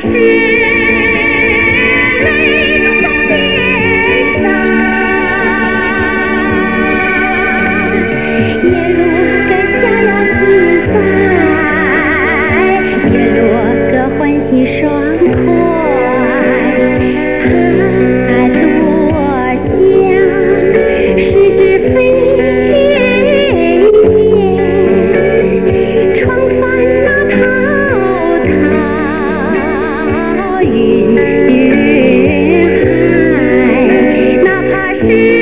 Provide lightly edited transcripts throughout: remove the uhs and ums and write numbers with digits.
是泪往脸上，叶落个逍遥自在，叶落个欢喜爽快，它多香，是只飞燕，闯翻那滔滔云海，哪怕是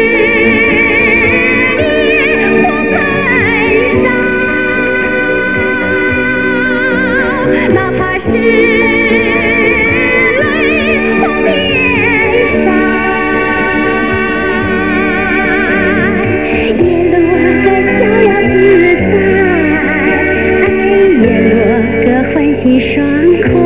烈火焚烧，哪怕是泪往脸上，叶落个逍遥自在，叶落个欢喜爽快。